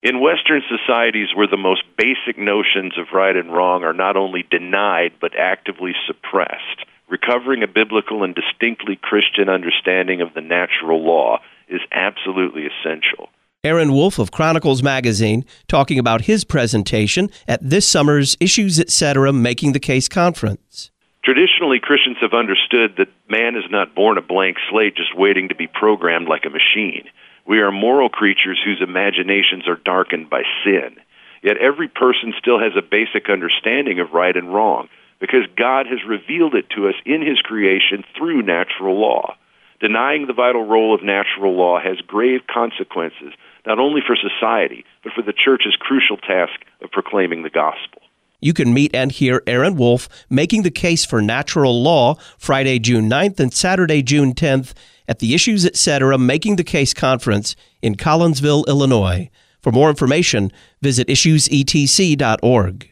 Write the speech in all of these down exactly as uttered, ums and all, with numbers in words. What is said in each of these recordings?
In Western societies where the most basic notions of right and wrong are not only denied but actively suppressed, recovering a biblical and distinctly Christian understanding of the natural law is absolutely essential. Aaron Wolf of Chronicles Magazine talking about his presentation at this summer's Issues Etc. Making the Case Conference. Traditionally, Christians have understood that man is not born a blank slate just waiting to be programmed like a machine. We are moral creatures whose imaginations are darkened by sin. Yet every person still has a basic understanding of right and wrong because God has revealed it to us in His creation through natural law. Denying the vital role of natural law has grave consequences, not only for society, but for the Church's crucial task of proclaiming the gospel. You can meet and hear Aaron Wolf making the case for natural law Friday, June ninth and Saturday, June tenth at the Issues Etc. Making the Case Conference in Collinsville, Illinois. For more information, visit issues e t c dot org.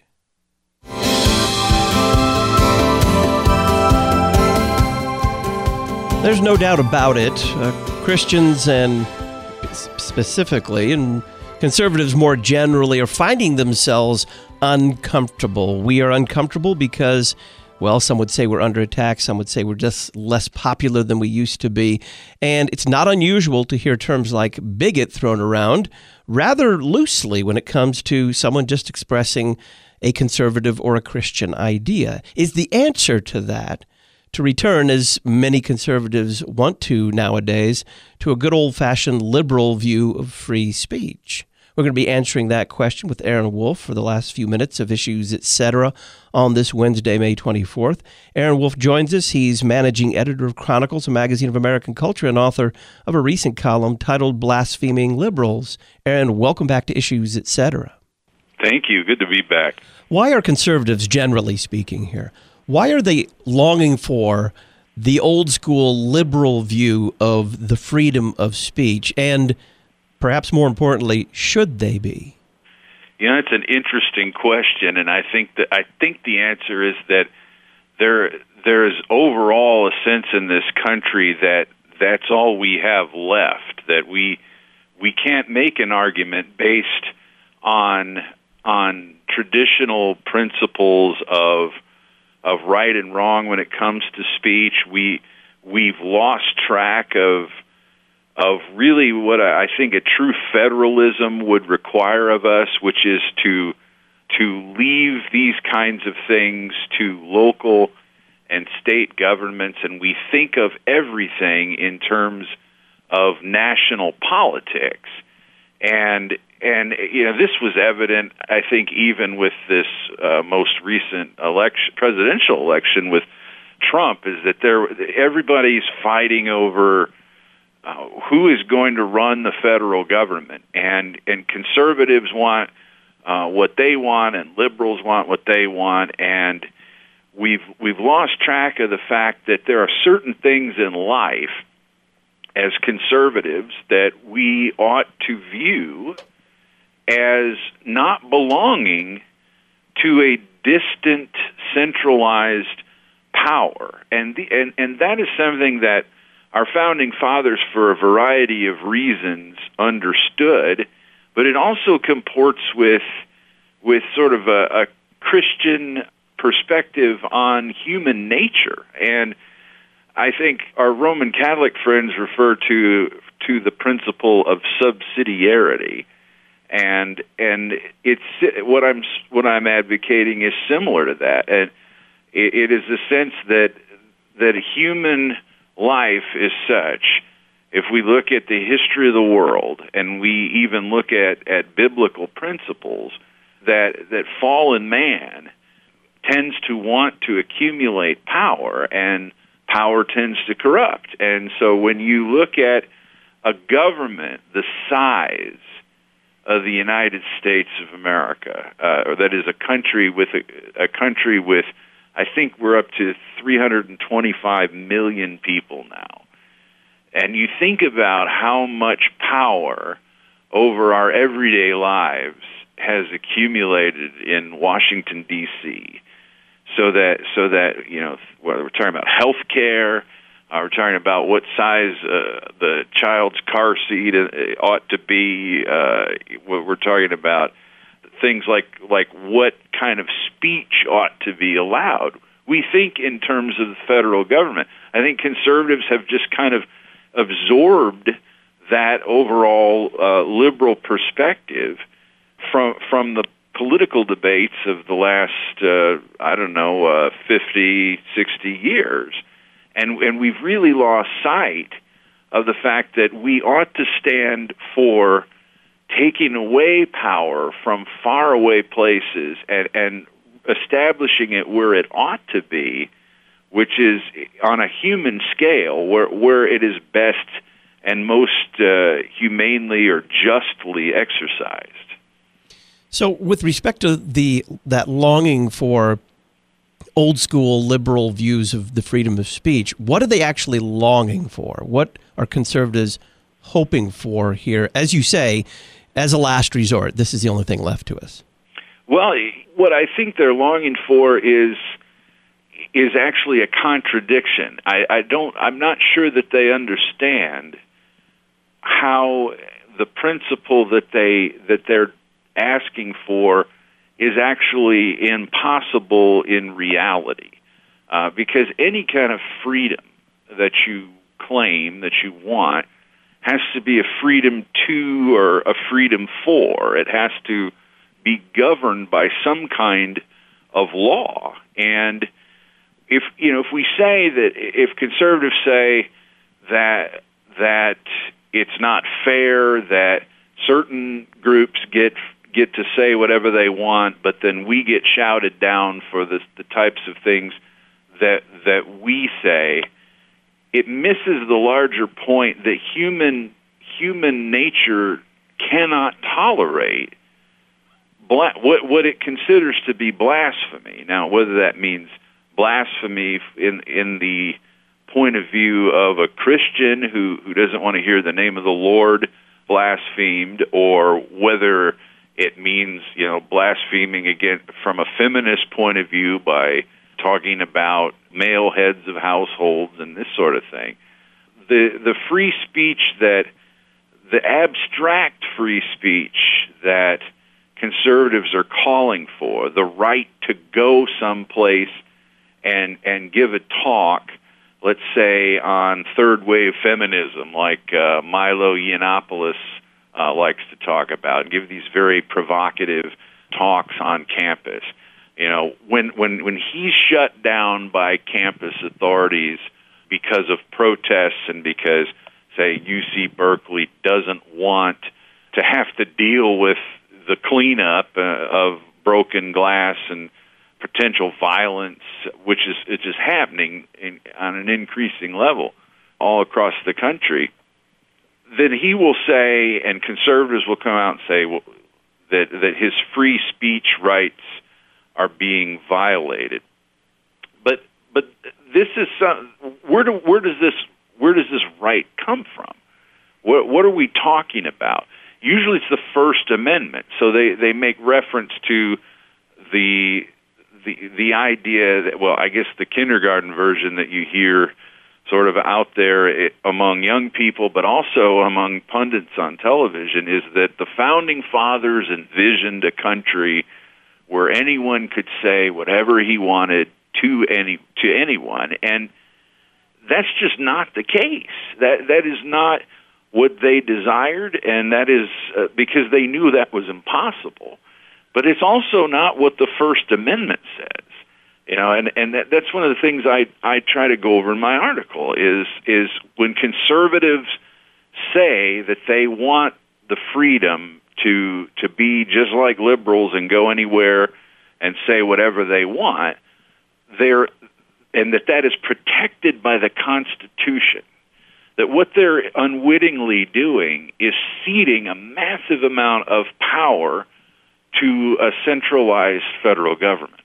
There's no doubt about it. Uh, Christians and specifically, and conservatives more generally, are finding themselves uncomfortable. We are uncomfortable because, well, some would say we're under attack. Some would say we're just less popular than we used to be. And it's not unusual to hear terms like bigot thrown around rather loosely when it comes to someone just expressing a conservative or a Christian idea. Is the answer to that to return, as many conservatives want to nowadays, to a good old-fashioned liberal view of free speech? We're going to be answering that question with Aaron Wolf for the last few minutes of Issues Etc. on this Wednesday, May twenty-fourth. Aaron Wolf joins us. He's managing editor of Chronicles, a magazine of American culture, and author of a recent column titled Blaspheming Liberals. Aaron, welcome back to Issues Etc. Thank you. Good to be back. Why are conservatives, generally speaking here, why are they longing for the old-school liberal view of the freedom of speech? And perhaps more importantly, should they be? You know, it's an interesting question, and I think that I think the answer is that there there is overall a sense in this country that that's all we have left. That we we can't make an argument based on on traditional principles of of right and wrong when it comes to speech. We we've lost track of of really what I think a true federalism would require of us, which is to to leave these kinds of things to local and state governments, and we think of everything in terms of national politics. And and you know, this was evident, I think, even with this uh, most recent election, presidential election with Trump, is that there everybody's fighting over uh, who is going to run the federal government, and and conservatives want uh, what they want, and liberals want what they want, and we've we've lost track of the fact that there are certain things in life as conservatives that we ought to view as not belonging to a distant, centralized power. And, the, and, and that is something that our founding fathers, for a variety of reasons, understood, but it also comports with, with sort of a, a Christian perspective on human nature. And I think our Roman Catholic friends refer to to the principle of subsidiarity, and and it's what I'm what I'm advocating is similar to that, and it, it is the sense that that human life is such. If we look at the history of the world, and we even look at, at biblical principles, that that fallen man tends to want to accumulate power, and power tends to corrupt. And so when you look at a government the size of the United States of America, uh, or that is a country with a, a country with, I think we're up to three hundred twenty-five million people now, and you think about how much power over our everyday lives has accumulated in Washington, D C, So that, so that you know, whether we're talking about health care, Uh, we're talking about what size uh, the child's car seat uh, ought to be. Uh, we're talking about things like like what kind of speech ought to be allowed. We think in terms of the federal government. I think conservatives have just kind of absorbed that overall uh, liberal perspective from from the political debates of the last, uh, I don't know, uh, fifty, sixty years. And, and we've really lost sight of the fact that we ought to stand for taking away power from faraway places and, and establishing it where it ought to be, which is on a human scale, where, where it is best and most uh, humanely or justly exercised. So with respect to the that longing for old school liberal views of the freedom of speech, what are they actually longing for? What are conservatives hoping for here? As you say, as a last resort, this is the only thing left to us. Well, what I think they're longing for is is actually a contradiction. I, I don't. I'm not sure that they understand how the principle that they that they're asking for is actually impossible in reality, uh, because any kind of freedom that you claim, that you want, has to be a freedom to or a freedom for. It has to be governed by some kind of law. And if you know, if we say that, if conservatives say that that it's not fair that certain groups get get to say whatever they want, but then we get shouted down for the, the types of things that that we say, it misses the larger point that human human nature cannot tolerate bla- what what it considers to be blasphemy. Now, whether that means blasphemy in in the point of view of a Christian who, who doesn't want to hear the name of the Lord blasphemed, or whether it means, you know, blaspheming again from a feminist point of view by talking about male heads of households and this sort of thing. The the free speech that, the abstract free speech that conservatives are calling for, the right to go someplace and and give a talk, let's say on third wave feminism, like uh, Milo Yiannopoulos Uh, likes to talk about, and give these very provocative talks on campus. You know, when when when he's shut down by campus authorities because of protests and because, say, U C Berkeley doesn't want to have to deal with the cleanup uh, of broken glass and potential violence, which is it's just happening in, on an increasing level all across the country, then he will say, and conservatives will come out and say, well, that that his free speech rights are being violated. But but this is some, where do, where does this where does this right come from? What what are we talking about? Usually it's the First Amendment. So they, they make reference to the the the idea that, well, I guess the kindergarten version that you hear sort of out there among young people, but also among pundits on television, is that the Founding Fathers envisioned a country where anyone could say whatever he wanted to any to anyone, and that's just not the case. That that is not what they desired, and that is uh, because they knew that was impossible. But it's also not what the First Amendment says. You know, and, and that, that's one of the things I, I try to go over in my article is is when conservatives say that they want the freedom to to be just like liberals and go anywhere and say whatever they want, they're and that that is protected by the Constitution. That what they're unwittingly doing is ceding a massive amount of power to a centralized federal government.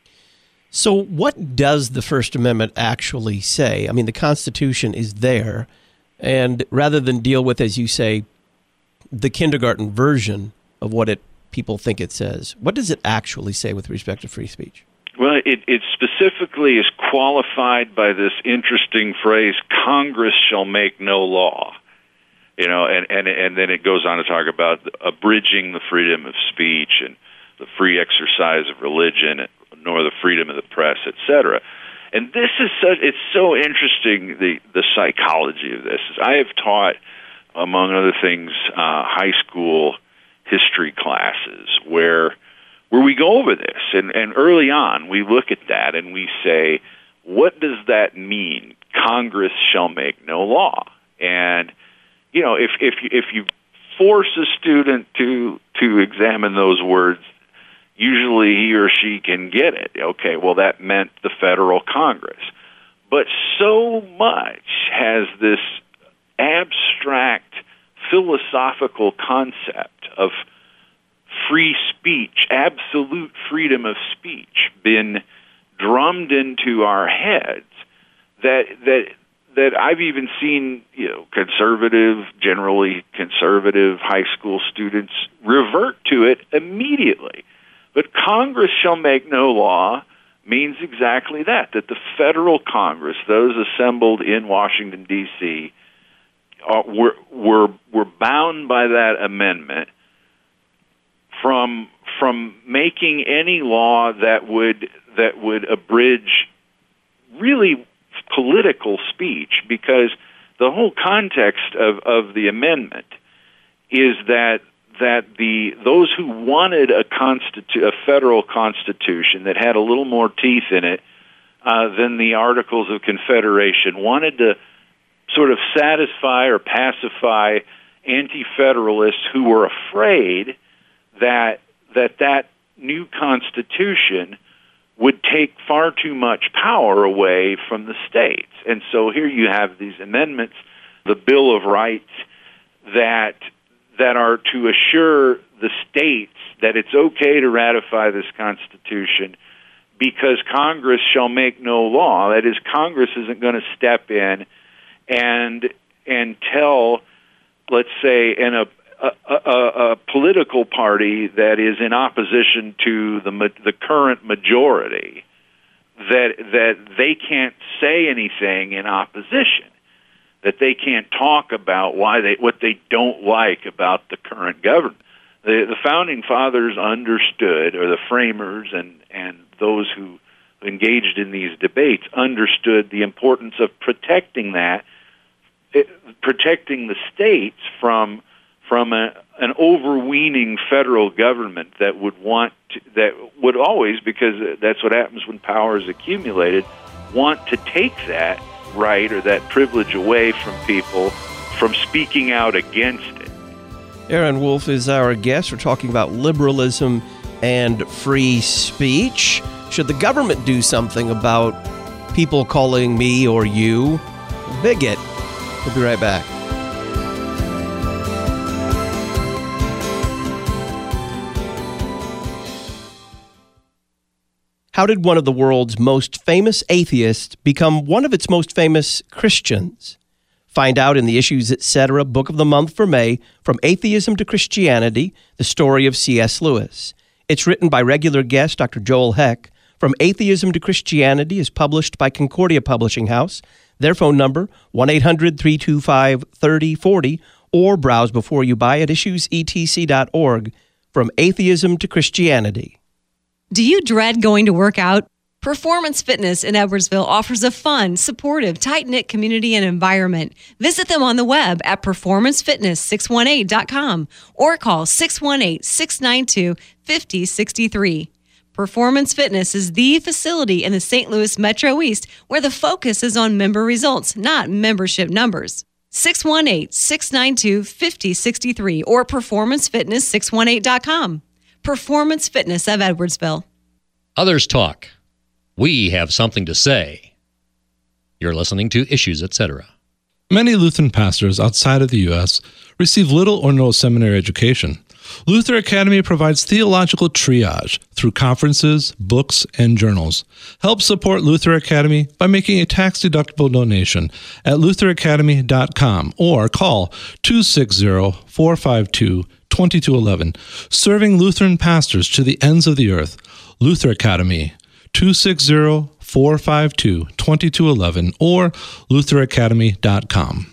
So what does the First Amendment actually say? I mean, the Constitution is there, and rather than deal with, as you say, the kindergarten version of what it people think it says, what does it actually say with respect to free speech? Well, it, it specifically is qualified by this interesting phrase, Congress shall make no law. You know, and, and, and then it goes on to talk about abridging the freedom of speech and the free exercise of religion, nor the freedom of the press, et cetera. And this is such, it's so interesting, the, the psychology of this. I have taught, among other things, uh, high school history classes where where we go over this. And, and early on, we look at that and we say, what does that mean? Congress shall make no law. And, you know, if if you, if you force a student to to examine those words, usually he or she can get it. Okay, well, that meant the federal Congress. But so much has this abstract philosophical concept of free speech, absolute freedom of speech, been drummed into our heads that that that I've even seen, you know, conservative, generally conservative high school students revert to it immediately. But Congress shall make no law means exactly that, that the federal Congress, those assembled in Washington, D C, are, were, were, were bound by that amendment from from making any law that would that would abridge really political speech, because the whole context of, of the amendment is that that the those who wanted a constitu- a federal constitution that had a little more teeth in it uh, than the Articles of Confederation wanted to sort of satisfy or pacify anti-federalists who were afraid that that that new constitution would take far too much power away from the states. And so here you have these amendments, the Bill of Rights, that that are to assure the states that it's okay to ratify this Constitution because Congress shall make no law. That is, Congress isn't going to step in and and tell, let's say, in a A, a, a political party that is in opposition to the the current majority that that they can't say anything in opposition, that they can't talk about why they what they don't like about the current government. The, the founding fathers understood, or the framers and, and those who engaged in these debates understood the importance of protecting that, it, protecting the states from from a, an overweening federal government that would want to, that would always, because that's what happens when power is accumulated, want to take that right or that privilege away from people from speaking out against it. Aaron Wolf is our guest. We're talking about liberalism and free speech. Should the government do something about people calling me or you a bigot? We'll be right back. How did one of the world's most famous atheists become one of its most famous Christians? Find out in the Issues Etc. Book of the Month for May, From Atheism to Christianity, the story of C S. Lewis. It's written by regular guest Doctor Joel Heck. From Atheism to Christianity is published by Concordia Publishing House. Their phone number, one eight hundred three two five three oh four oh, or browse before you buy at issues e t c dot org. From Atheism to Christianity. Do you dread going to work out? Performance Fitness in Edwardsville offers a fun, supportive, tight-knit community and environment. Visit them on the web at performance fitness six one eight dot com or call six one eight, six nine two, five oh six three. Performance Fitness is the facility in the Saint Louis Metro East where the focus is on member results, not membership numbers. six one eight, six nine two, five oh six three or performance fitness six one eight dot com. Performance Fitness of Edwardsville. Others talk. We have something to say. You're listening to Issues Etc. Many Lutheran pastors outside of the U S receive little or no seminary education. Luther Academy provides theological triage through conferences, books, and journals. Help support Luther Academy by making a tax-deductible donation at luther academy dot com or call two six zero, four five two, two two one one. Serving Lutheran pastors to the ends of the earth. Luther Academy. two six zero, four five two, two two one one or luther academy dot com.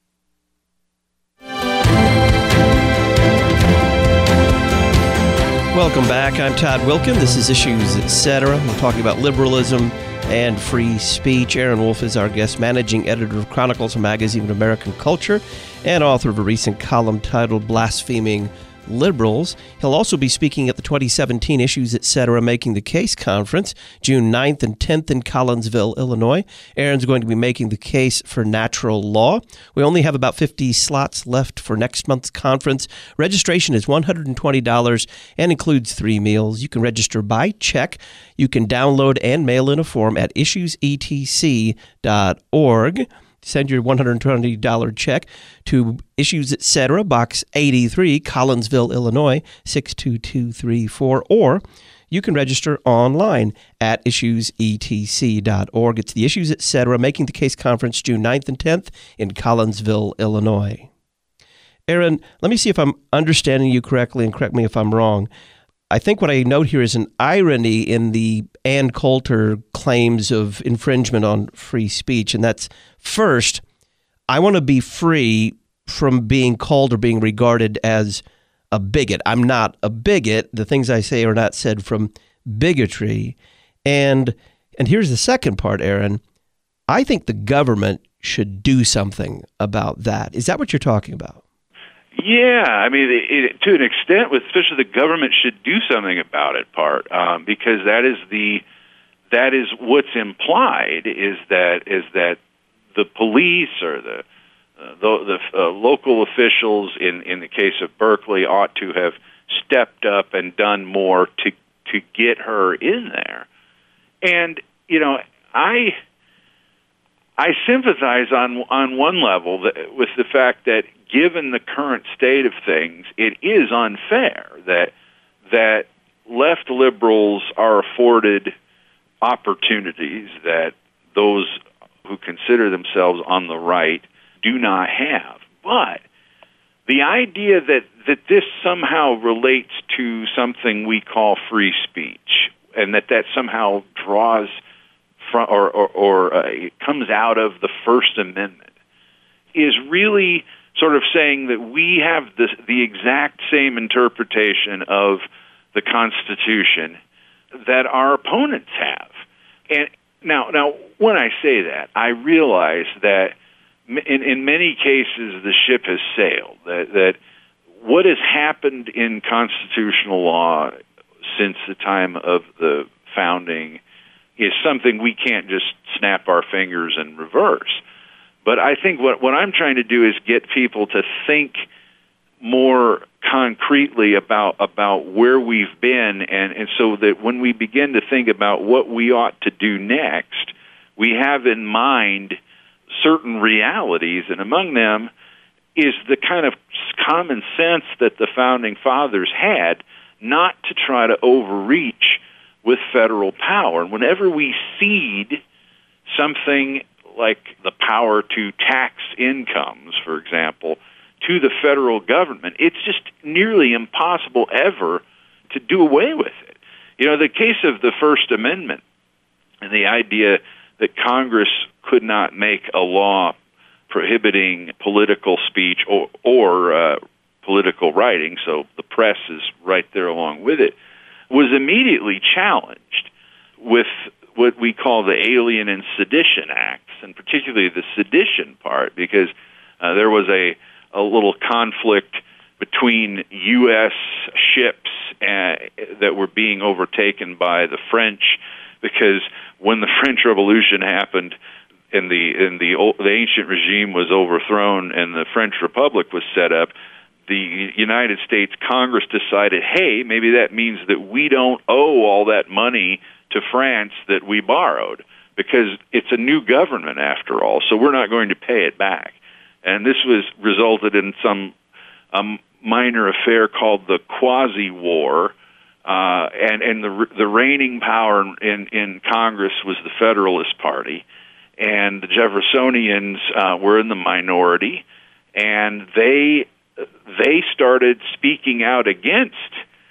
Welcome back. I'm Todd Wilkin. This is Issues, et cetera. We're talking about liberalism and free speech. Aaron Wolf is our guest, managing editor of Chronicles, a magazine of American culture, and author of a recent column titled Blaspheming Liberals. He'll also be speaking at the twenty seventeen Issues, et cetera. Making the Case Conference, June ninth and tenth in Collinsville, Illinois. Aaron's going to be making the case for natural law. We only have about fifty slots left for next month's conference. Registration is one hundred twenty dollars and includes three meals. You can register by check. You can download and mail in a form at issues e t c dot org. Send your one hundred twenty dollars check to Issues, et cetera, Box eighty-three, Collinsville, Illinois, six two two three four, or you can register online at issues e t c dot org. It's the Issues, et cetera. Making the Case Conference, June ninth and tenth in Collinsville, Illinois. Aaron, let me see if I'm understanding you correctly, and correct me if I'm wrong. I think what I note here is an irony in the Ann Coulter claims of infringement on free speech, and that's, first, I want to be free from being called or being regarded as a bigot. I'm not a bigot. The things I say are not said from bigotry. And and here's the second part, Aaron. I think the government should do something about that. Is that what you're talking about? Yeah, I mean, it, it, to an extent, with especially the government should do something about it. Part um, because that is the that is what's implied is that is that the police or the uh, the, the uh, local officials in in the case of Berkeley ought to have stepped up and done more to to get her in there. And you know, I. I sympathize on on one level that, with the fact that, given the current state of things, it is unfair that that left liberals are afforded opportunities that those who consider themselves on the right do not have. But the idea that, that this somehow relates to something we call free speech, and that that somehow draws from or or, or uh, it comes out of the First Amendment, is really sort of saying that we have the the exact same interpretation of the Constitution that our opponents have. And now, now, when I say that, I realize that in, in many cases the ship has sailed. That, that what has happened in constitutional law since the time of the founding is something we can't just snap our fingers and reverse. But I think what, what I'm trying to do is get people to think more concretely about about where we've been, and, and so that when we begin to think about what we ought to do next, we have in mind certain realities, and among them is the kind of common sense that the Founding Fathers had, not to try to overreach with federal power. And whenever we cede something like the power to tax incomes, for example, to the federal government, it's just nearly impossible ever to do away with it. You know, the case of the First Amendment and the idea that Congress could not make a law prohibiting political speech or, or uh, political writing, so the press is right there along with it, was immediately challenged with what we call the Alien and Sedition Acts, and particularly the sedition part, because uh, there was a, a little conflict between U S ships uh, that were being overtaken by the French, because when the French Revolution happened and the and the, old, the ancient regime was overthrown and the French Republic was set up, the United States Congress decided, hey, maybe that means that we don't owe all that money to France that we borrowed, because it's a new government after all, so we're not going to pay it back. And this was resulted in some um, minor affair called the Quasi-War, uh, and, and the the reigning power in, in Congress was the Federalist Party, and the Jeffersonians uh, were in the minority, and they they started speaking out against the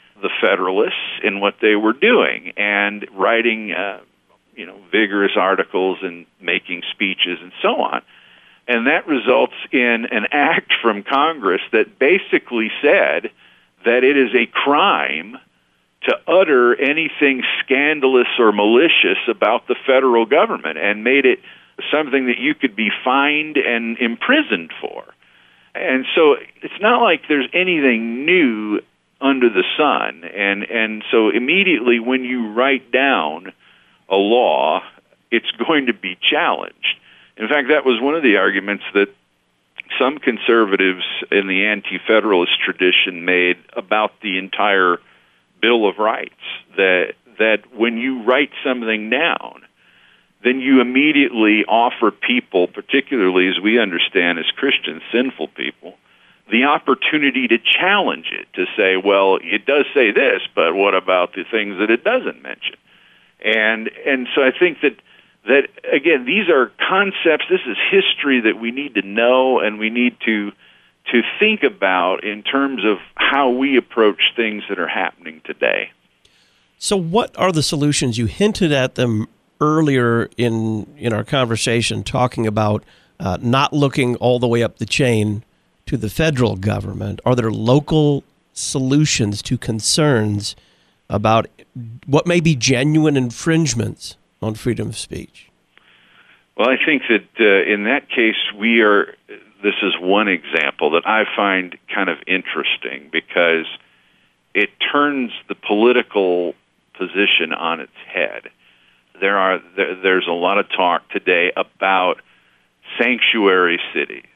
Federalists in what they were doing and writing, uh, you know, vigorous articles and making speeches and so on. And that results in an act from Congress that basically said that it is a crime to utter anything scandalous or malicious about the federal government, and made it something that you could be fined and imprisoned for. And so it's not like there's anything new under the sun. And, and so immediately when you write down a law, it's going to be challenged. In fact, that was one of the arguments that some conservatives in the anti-federalist tradition made about the entire Bill of Rights, that that when you write something down, then you immediately offer people, particularly as we understand as Christians, sinful people, the opportunity to challenge it, to say, well, it does say this, but what about the things that it doesn't mention? And and so I think that, that again, these are concepts, this is history that we need to know and we need to to think about in terms of how we approach things that are happening today. So what are the solutions? You hinted at them earlier in, in our conversation, talking about uh, not looking all the way up the chain to the federal government. Are there local solutions to concerns about what may be genuine infringements on freedom of speech? Well, I think that uh, in that case, we are... This is one example that I find kind of interesting because it turns the political position on its head. There are there, there's a lot of talk today about sanctuary cities.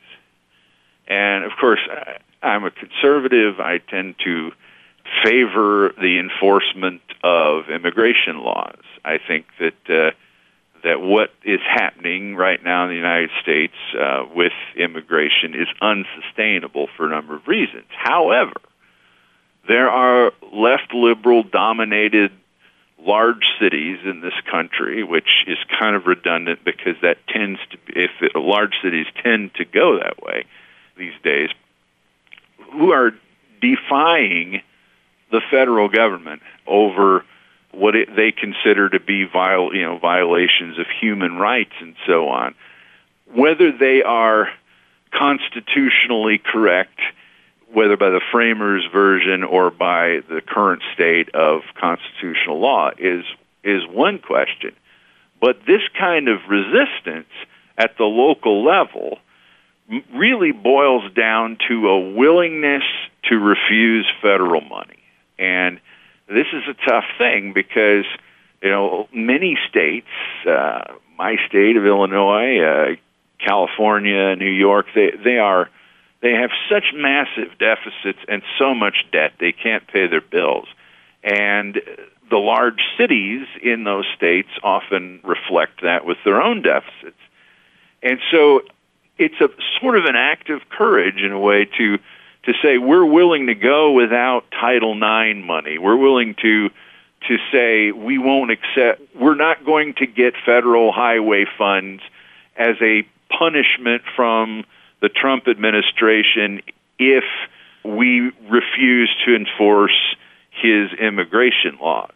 And, of course, I'm a conservative. I tend to favor the enforcement of immigration laws. I think that... Uh, that what is happening right now in the United States uh, with immigration is unsustainable for a number of reasons. However, there are left liberal-dominated large cities in this country, which is kind of redundant because that tends to be, if it, large cities tend to go that way these days, who are defying the federal government over what it, they consider to be viol, you know, violations of human rights and so on. Whether they are constitutionally correct, whether by the framers' version or by the current state of constitutional law, is is one question. But this kind of resistance at the local level really boils down to a willingness to refuse federal money. And this is a tough thing because, you know, many states, uh, my state of Illinois, uh, California, New York, they they are they have such massive deficits and so much debt they can't pay their bills. And the large cities in those states often reflect that with their own deficits. And so it's a sort of an act of courage in a way to to say we're willing to go without Title nine money. We're willing to to say we won't accept, we're not going to get federal highway funds as a punishment from the Trump administration if we refuse to enforce his immigration laws.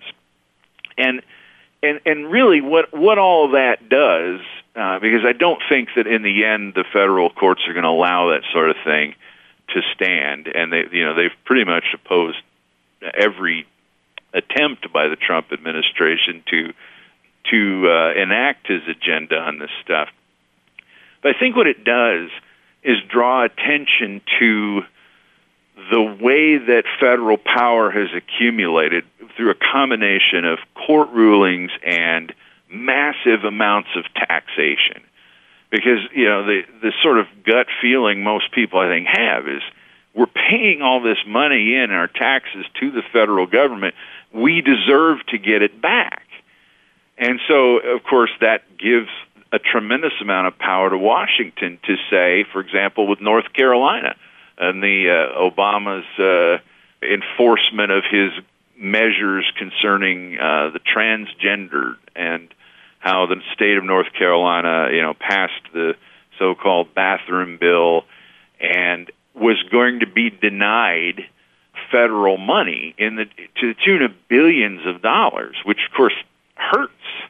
And and and really what, what all that does, uh, because I don't think that in the end the federal courts are going to allow that sort of thing to stand, and they, you know, they've pretty much opposed every attempt by the Trump administration to to uh, enact his agenda on this stuff. But I think what it does is draw attention to the way that federal power has accumulated through a combination of court rulings and massive amounts of taxation. Because, you know, the, the sort of gut feeling most people, I think, have is we're paying all this money in our taxes to the federal government. We deserve to get it back. And so, of course, that gives a tremendous amount of power to Washington to say, for example, with North Carolina and the uh, Obama's uh, enforcement of his measures concerning uh, the transgender and how the state of North Carolina, you know, passed the so-called bathroom bill and was going to be denied federal money in the to the tune of billions of dollars, which of course hurts.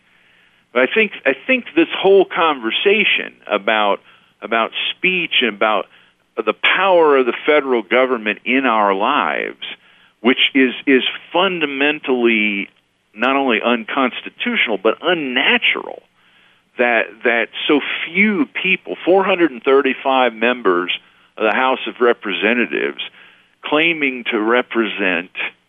But I think I think this whole conversation about about speech and about the power of the federal government in our lives, which is is fundamentally not only unconstitutional but unnatural, that that so few people, four hundred thirty-five members of the House of Representatives, claiming to represent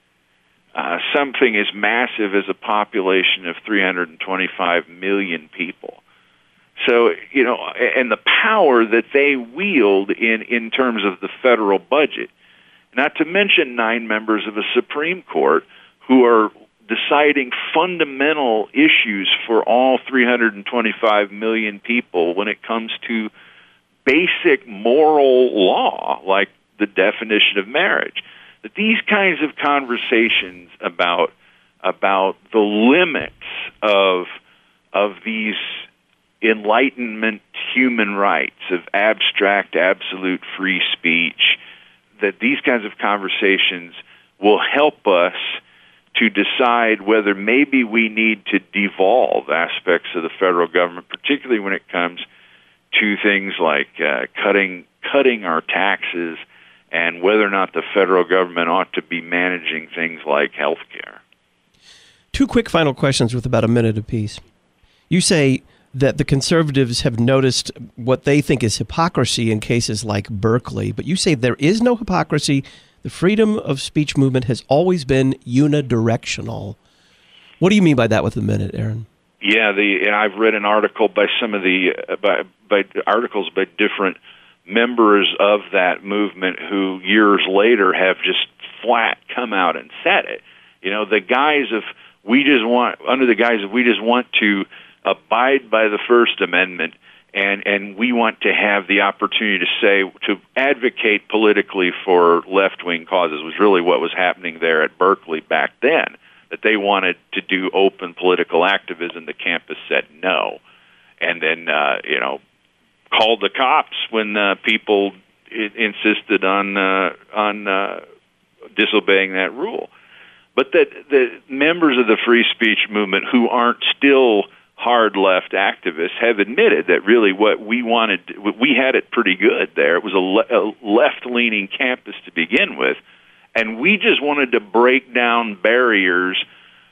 uh, something as massive as a population of three hundred twenty-five million people. So, you know, and the power that they wield in, in terms of the federal budget, not to mention nine members of a Supreme Court who are deciding fundamental issues for all three hundred twenty-five million people when it comes to basic moral law, like the definition of marriage. That these kinds of conversations about about the limits of of these Enlightenment human rights, of abstract, absolute free speech, that these kinds of conversations will help us to decide whether maybe we need to devolve aspects of the federal government, particularly when it comes to things like uh, cutting cutting our taxes and whether or not the federal government ought to be managing things like health care. Two quick final questions with about a minute apiece. You say that the conservatives have noticed what they think is hypocrisy in cases like Berkeley, but you say there is no hypocrisy. The freedom of speech movement has always been unidirectional. What do you mean by that with a minute, Aaron? Yeah, the and I've read an article by some of the uh, by, by articles by different members of that movement who years later have just flat come out and said it. You know, the guise of we just want under the guise of we just want to abide by the First Amendment, and, and we want to have the opportunity to say, to advocate politically for left-wing causes was really what was happening there at Berkeley back then, that they wanted to do open political activism. The campus said no, and then, uh, you know, called the cops when uh, people I- insisted on, uh, on uh, disobeying that rule. But that the members of the free speech movement who aren't still hard left activists have admitted that really what we wanted, we had it pretty good there. It was a, le- a left-leaning campus to begin with, and we just wanted to break down barriers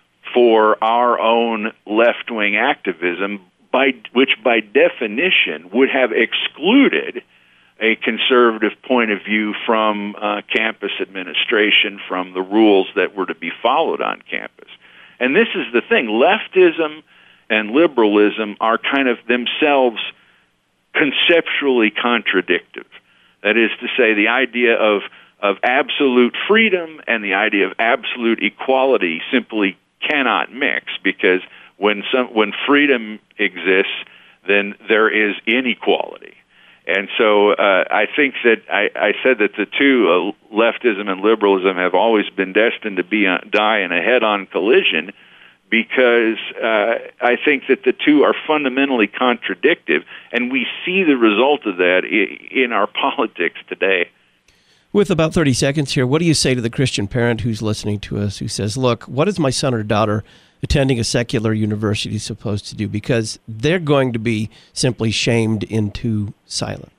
for our own left-wing activism, by which by definition would have excluded a conservative point of view from uh, campus administration, from the rules that were to be followed on campus. And this is the thing, leftism and liberalism are kind of themselves conceptually contradictory. That is to say, the idea of, of absolute freedom and the idea of absolute equality simply cannot mix, because when some, when freedom exists, then there is inequality. And so uh, I think that I, I said that the two, uh, leftism and liberalism, have always been destined to be uh, die in a head-on collision, because uh, I think that the two are fundamentally contradictory, and we see the result of that I- in our politics today. With about thirty seconds here, what do you say to the Christian parent who's listening to us who says, look, what is my son or daughter attending a secular university supposed to do? Because they're going to be simply shamed into silence.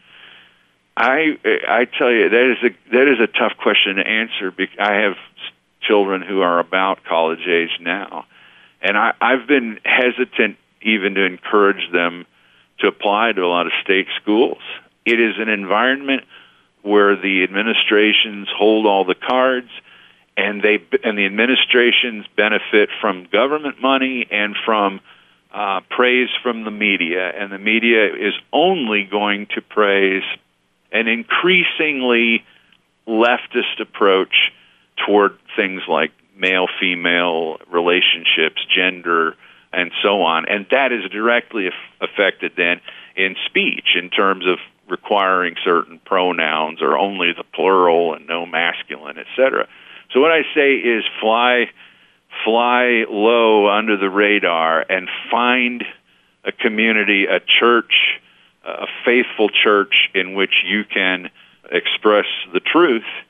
I I tell you, that is a that is a tough question to answer. I have children who are about college age now, and I, I've been hesitant even to encourage them to apply to a lot of state schools. It is an environment where the administrations hold all the cards, and they and the administrations benefit from government money and from uh, praise from the media, and the media is only going to praise an increasingly leftist approach toward things like male-female relationships, gender, and so on. And that is directly af- affected then in speech in terms of requiring certain pronouns or only the plural and no masculine, et cetera. So what I say is fly, fly low under the radar and find a community, a church, a faithful church in which you can express the truth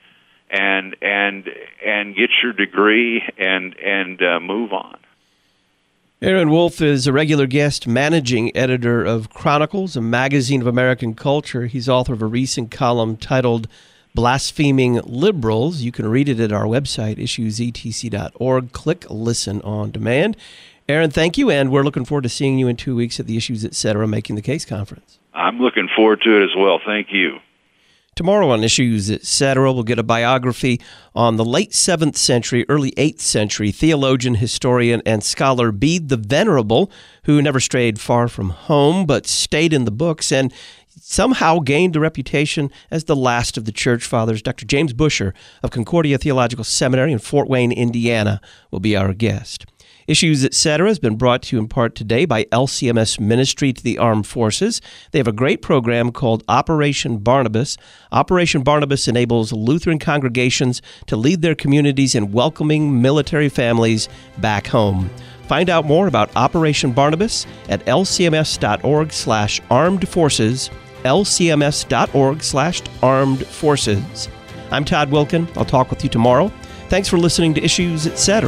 and and and get your degree and and uh, move on. Aaron Wolf is a regular guest managing editor of Chronicles, a magazine of American culture. He's author of a recent column titled Blaspheming Liberals. You can read it at our website, issues e t c dot org. Click Listen on Demand. Aaron, thank you, and we're looking forward to seeing you in two weeks at the Issues Etc. Making the Case conference. I'm looking forward to it as well. Thank you. Tomorrow on Issues Etc., we'll get a biography on the late seventh century, early eighth century theologian, historian, and scholar Bede the Venerable, who never strayed far from home but stayed in the books and somehow gained a reputation as the last of the church fathers. Doctor James Busher of Concordia Theological Seminary in Fort Wayne, Indiana, will be our guest. Issues Etc. has been brought to you in part today by L C M S Ministry to the Armed Forces. They have a great program called Operation Barnabas. Operation Barnabas enables Lutheran congregations to lead their communities in welcoming military families back home. Find out more about Operation Barnabas at lcms.org slash armed forces, lcms.org slash armed forces. I'm Todd Wilkin. I'll talk with you tomorrow. Thanks for listening to Issues Etc.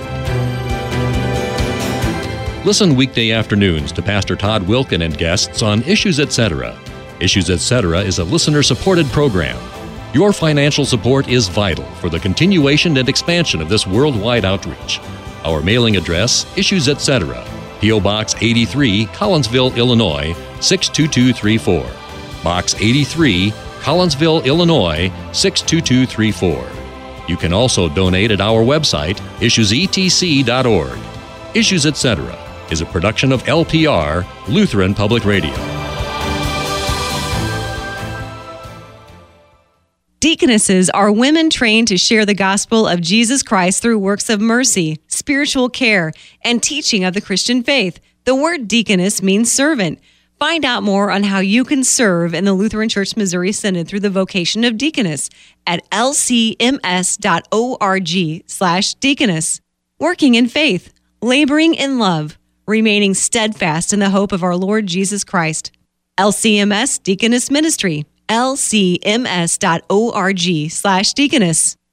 Listen weekday afternoons to Pastor Todd Wilkin and guests on Issues Etc. Issues Etc. is a listener-supported program. Your financial support is vital for the continuation and expansion of this worldwide outreach. Our mailing address, Issues Etc., P O. Box eighty-three, Collinsville, Illinois, six two two three four. Box eighty-three, Collinsville, Illinois, six two two three four. You can also donate at our website, issues e t c dot org. Issues Etc. is a production of L P R, Lutheran Public Radio. Deaconesses are women trained to share the gospel of Jesus Christ through works of mercy, spiritual care, and teaching of the Christian faith. The word deaconess means servant. Find out more on how you can serve in the Lutheran Church Missouri Synod through the vocation of deaconess at lcms.org slash deaconess. Working in faith, laboring in love, remaining steadfast in the hope of our Lord Jesus Christ. L C M S Deaconess Ministry, lcms.org slash deaconess.